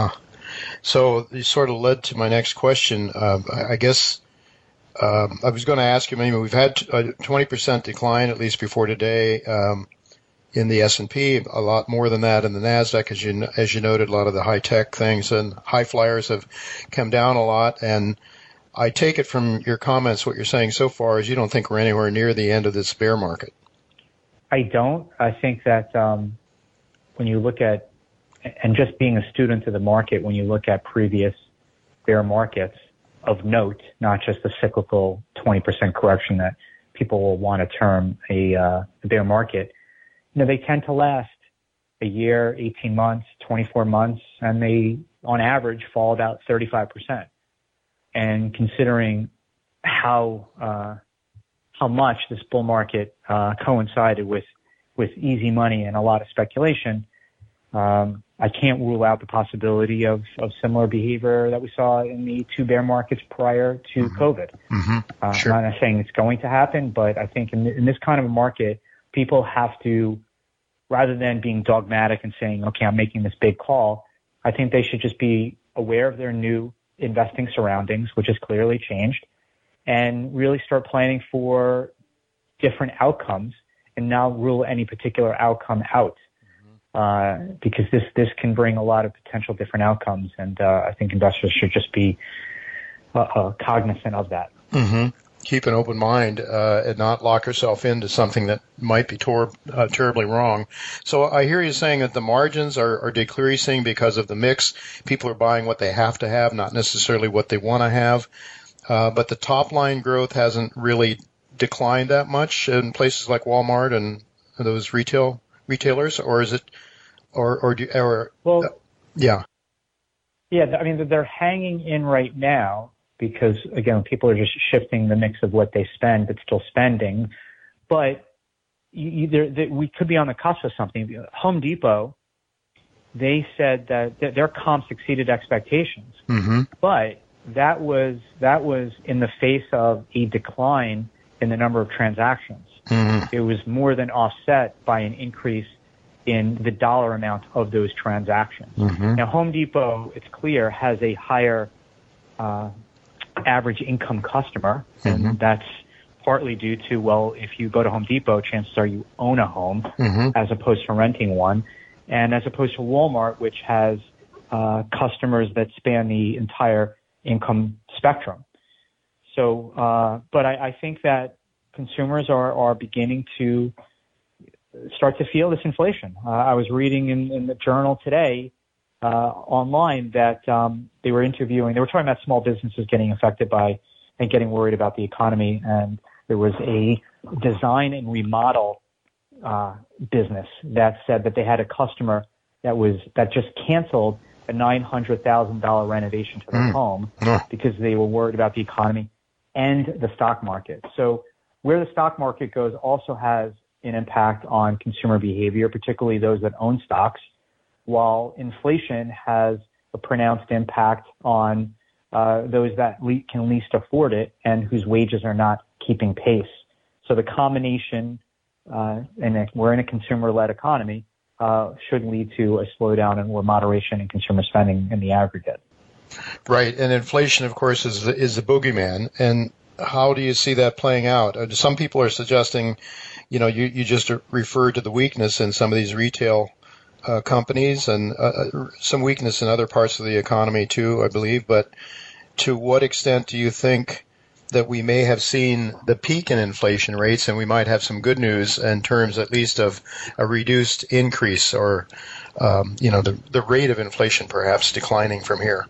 So you sort of led to my next question. I guess I was going to ask you, we've had a 20% decline, at least before today, in the S&P, a lot more than that in the NASDAQ, as you noted. A lot of the high-tech things and high flyers have come down a lot. And I take it from your comments, what you're saying so far is you don't think we're anywhere near the end of this bear market. I don't. I think that when you look at, and just being a student of the market, when you look at previous bear markets of note, not just the cyclical 20% correction that people will want to term a bear market, they tend to last a year, 18 months, 24 months, and they, on average, fall about 35%. And considering how much this bull market coincided with easy money and a lot of speculation, I can't rule out the possibility of similar behavior that we saw in the two bear markets prior to COVID. Sure. I'm not saying it's going to happen, but I think in this kind of a market, people have to, rather than being dogmatic and saying, okay, I'm making this big call, I think they should just be aware of their new investing surroundings, which has clearly changed, and really start planning for different outcomes to now rule any particular outcome out, because this can bring a lot of potential different outcomes, and I think investors should just be cognizant of that. Mm-hmm. Keep an open mind and not lock yourself into something that might be terribly wrong. So I hear you saying that the margins are decreasing because of the mix. People are buying what they have to have, not necessarily what they want to have. But the top line growth hasn't really declined that much in places like Walmart and those retailers, or is it, yeah. Yeah, I mean, they're hanging in right now because, again, people are just shifting the mix of what they spend, but still spending. But we could be on the cusp of something. Home Depot, they said that their comps exceeded expectations, but that was in the face of a decline in the number of transactions. It was more than offset by an increase in the dollar amount of those transactions. Now, Home Depot, it's clear, has a higher average income customer, and that's partly due to, well, if you go to Home Depot, chances are you own a home as opposed to renting one, and as opposed to Walmart, which has customers that span the entire income spectrum. So, but I think that consumers are beginning to start to feel this inflation. I was reading in the journal today online that they were talking about small businesses getting affected by and getting worried about the economy, and there was a design and remodel business that said that they had a customer that just canceled a $900,000 renovation to their home because they were worried about the economy and the stock market. So where the stock market goes also has an impact on consumer behavior, particularly those that own stocks, while inflation has a pronounced impact on those that can least afford it and whose wages are not keeping pace. So the combination, and we're in a consumer-led economy, should lead to a slowdown and more moderation in consumer spending in the aggregate. Right, and inflation, of course, is the boogeyman. And how do you see that playing out? Some people are suggesting, you just referred to the weakness in some of these retail companies and some weakness in other parts of the economy too, I believe. But to what extent do you think that we may have seen the peak in inflation rates and we might have some good news in terms at least of a reduced increase or, the rate of inflation perhaps declining from here?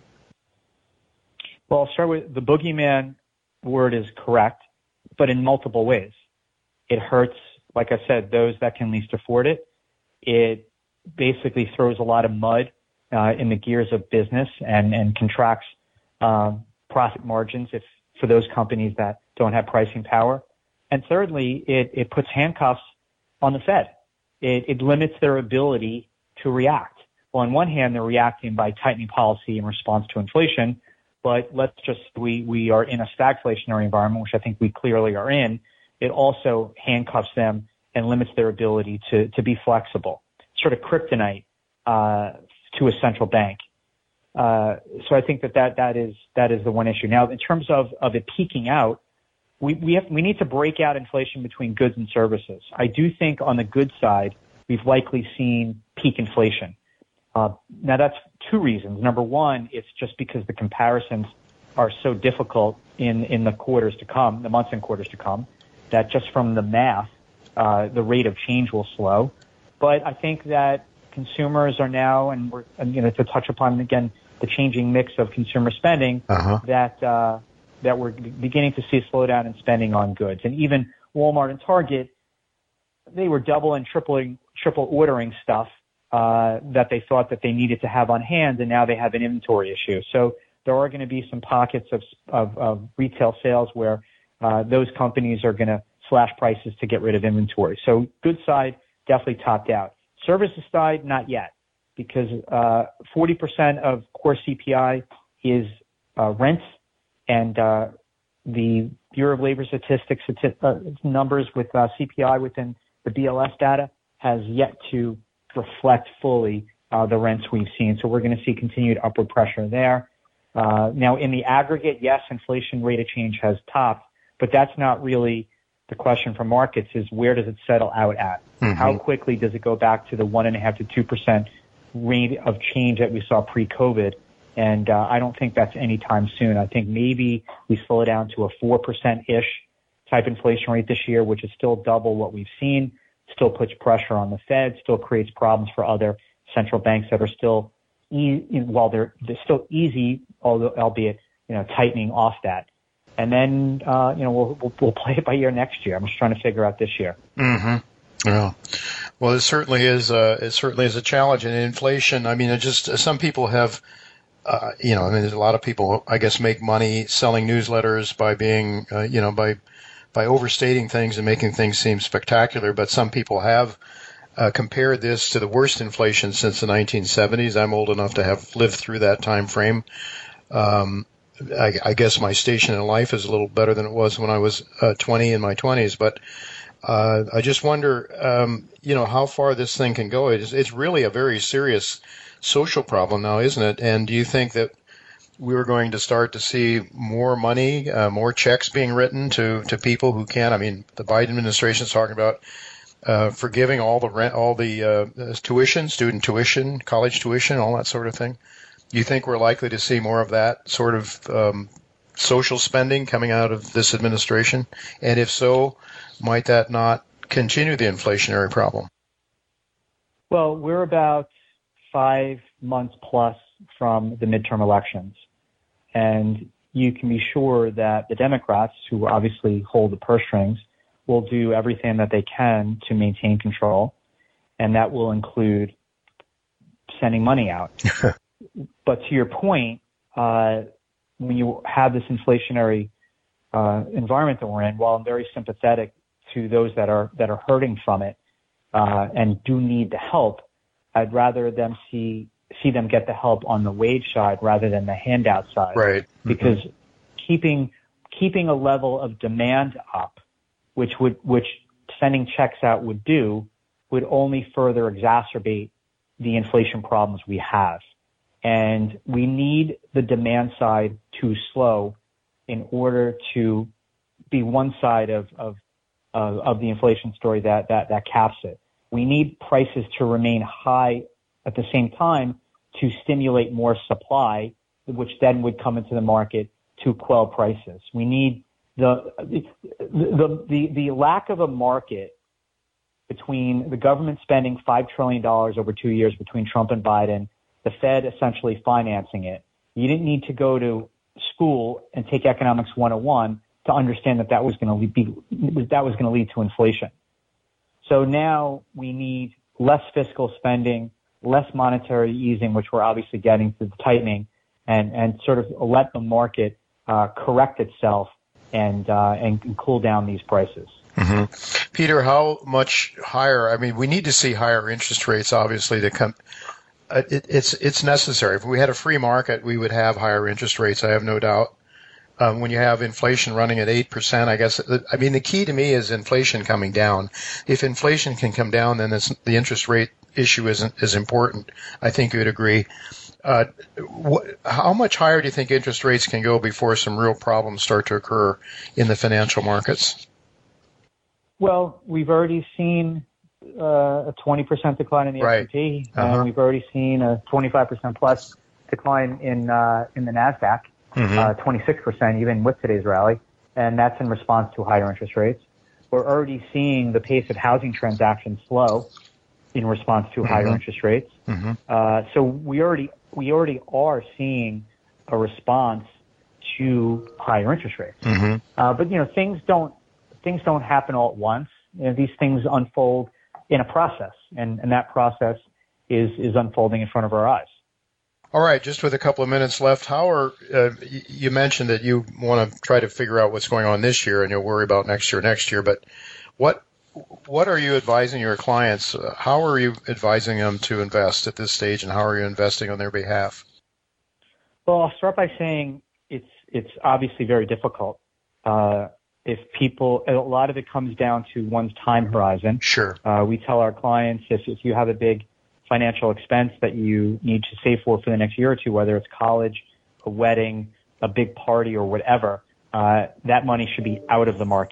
Well, I'll start with the boogeyman word is correct, but in multiple ways. It hurts, like I said, those that can least afford it. It basically throws a lot of mud in the gears of business and contracts profit margins for those companies that don't have pricing power. And thirdly, it puts handcuffs on the Fed. It limits their ability to react. Well, on one hand, they're reacting by tightening policy in response to inflation, but we are in a stagflationary environment, which I think we clearly are in. It also handcuffs them and limits their ability to be flexible, sort of kryptonite to a central bank. So I think that is the one issue. Now, in terms of it peaking out, we need to break out inflation between goods and services. I do think on the goods side, we've likely seen peak inflation. Now, that's two reasons. Number one, it's just because the comparisons are so difficult in the quarters to come, the months and quarters to come, that just from the math, the rate of change will slow. But I think that consumers are now, and we're, to touch upon again the changing mix of consumer spending, that we're beginning to see a slowdown in spending on goods. And even Walmart and Target, they were double and triple ordering stuff that they thought that they needed to have on hand, and now they have an inventory issue. So there are going to be some pockets of retail sales where those companies are going to slash prices to get rid of inventory. So goods side definitely topped out. Services side, not yet, because 40% of core CPI is rents, and the Bureau of Labor Statistics numbers with CPI within the BLS data has yet to reflect fully the rents we've seen. So we're going to see continued upward pressure there. Now, in the aggregate, yes, inflation rate of change has topped, but that's not really the question for markets is where does it settle out at? Mm-hmm. How quickly does it go back to the 1.5% to 2% rate of change that we saw pre-COVID? And I don't think that's anytime soon. I think maybe we slow it down to a 4%-ish type inflation rate this year, which is still double what we've seen, still puts pressure on the Fed, still creates problems for other central banks that are still, while they're still easy, although albeit, tightening off that. And then, we'll play it by ear next year. I'm just trying to figure out this year. Mm-hmm. Yeah. Well, it certainly is a challenge. And inflation, I mean, it just, some people have, there's a lot of people, I guess, make money selling newsletters by being, by overstating things and making things seem spectacular. But some people have compared this to the worst inflation since the 1970s. I'm old enough to have lived through that time frame. I guess my station in life is a little better than it was when I was 20 in my 20s. But I just wonder, how far this thing can go. It's really a very serious social problem now, isn't it? And do you think that we're going to start to see more money, more checks being written to people who can? I mean, the Biden administration is talking about forgiving all the rent, all the tuition, student tuition, college tuition, all that sort of thing. Do you think we're likely to see more of that sort of social spending coming out of this administration? And if so, might that not continue the inflationary problem? Well, we're about 5 months plus from the midterm elections. And you can be sure that the Democrats, who obviously hold the purse strings, will do everything that they can to maintain control. And that will include sending money out. But to your point, when you have this inflationary environment that we're in, while I'm very sympathetic to those that are hurting from it and do need the help, I'd rather them see them get the help on the wage side rather than the handout side. Right. Because keeping a level of demand up, which sending checks out would do, would only further exacerbate the inflation problems we have. And we need the demand side to slow in order to be one side of the inflation story that caps it. We need prices to remain high at the same time to stimulate more supply, which then would come into the market to quell prices. We need the lack of a market between the government spending $5 trillion over 2 years between Trump and Biden, the Fed essentially financing it. You didn't need to go to school and take Economics 101 to understand that was going to lead to inflation. So now we need less fiscal spending, less monetary easing, which we're obviously getting through the tightening, and sort of let the market correct itself and cool down these prices. Mm-hmm. Peter, how much higher? I mean, we need to see higher interest rates, obviously, to come. It's necessary. If we had a free market, we would have higher interest rates. I have no doubt. When you have inflation running at 8%, I guess, the key to me is inflation coming down. If inflation can come down, then the interest rate issue isn't as important. I think you would agree. How much higher do you think interest rates can go before some real problems start to occur in the financial markets? Well, we've already seen a 20% decline in the S&P, and we've already seen a 25% plus decline in the NASDAQ. 26% even with today's rally, and that's in response to higher interest rates. We're already seeing the pace of housing transactions slow in response to higher interest rates. So we already are seeing a response to higher interest rates. But things don't happen all at once. These things unfold in a process, and that process is unfolding in front of our eyes. All right, just with a couple of minutes left, you mentioned that you want to try to figure out what's going on this year, and you'll worry about next year. But what are you advising your clients? How are you advising them to invest at this stage, and how are you investing on their behalf? Well, I'll start by saying it's obviously very difficult. A lot of it comes down to one's time horizon. Sure. We tell our clients if you have a big financial expense that you need to save for the next year or two, whether it's college, a wedding, a big party, or whatever, that money should be out of the market.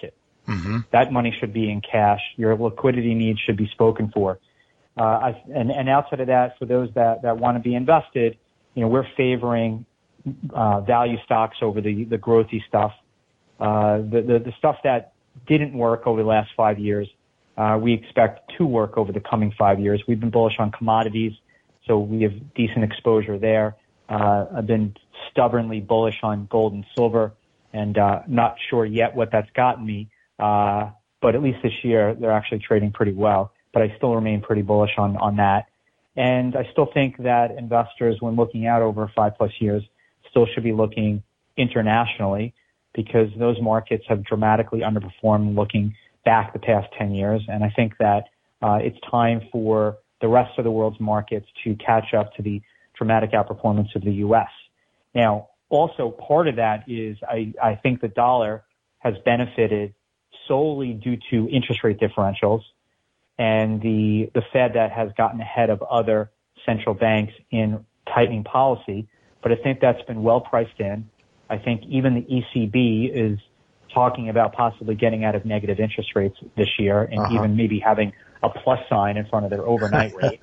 That money should be in cash. Your liquidity needs should be spoken for. And outside of that, for those that want to be invested, we're favoring value stocks over the growthy stuff. The stuff that didn't work over the last 5 years, we expect to work over the coming 5 years. We've been bullish on commodities, so we have decent exposure there. I've been stubbornly bullish on gold and silver, and not sure yet what that's gotten me. But at least this year, they're actually trading pretty well. But I still remain pretty bullish on that. And I still think that investors, when looking out over 5+ years, still should be looking internationally, because those markets have dramatically underperformed looking back the past 10 years. And I think that it's time for the rest of the world's markets to catch up to the dramatic outperformance of the U.S. Now, also part of that is I think the dollar has benefited solely due to interest rate differentials and the Fed that has gotten ahead of other central banks in tightening policy. But I think that's been well priced in. I think even the ECB is talking about possibly getting out of negative interest rates this year and even maybe having a plus sign in front of their overnight rate.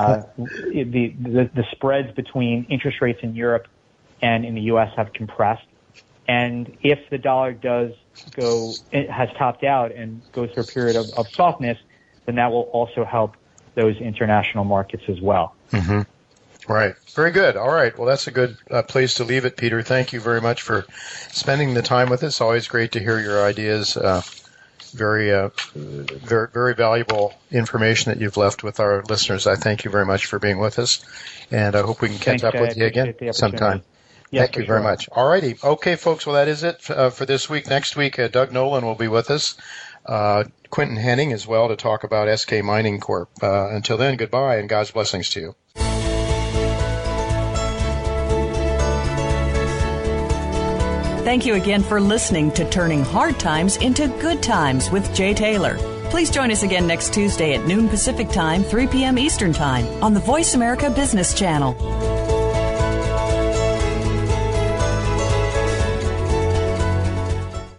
The spreads between interest rates in Europe and in the U.S. have compressed. And if the dollar has topped out and goes through a period of softness, then that will also help those international markets as well. Right. Very good. All right. Well, that's a good place to leave it, Peter. Thank you very much for spending the time with us. Always great to hear your ideas. Very valuable information that you've left with our listeners. I thank you very much for being with us, and I hope we can catch up with you again sometime. Yes, thank you very much. All righty. Okay, folks. Well, that is it for this week. Next week, Doug Nolan will be with us. Quentin Henning as well to talk about SK Mining Corp. Until then, goodbye and God's blessings to you. Thank you again for listening to Turning Hard Times into Good Times with Jay Taylor. Please join us again next Tuesday at noon Pacific Time, 3 p.m. Eastern Time on the Voice America Business Channel.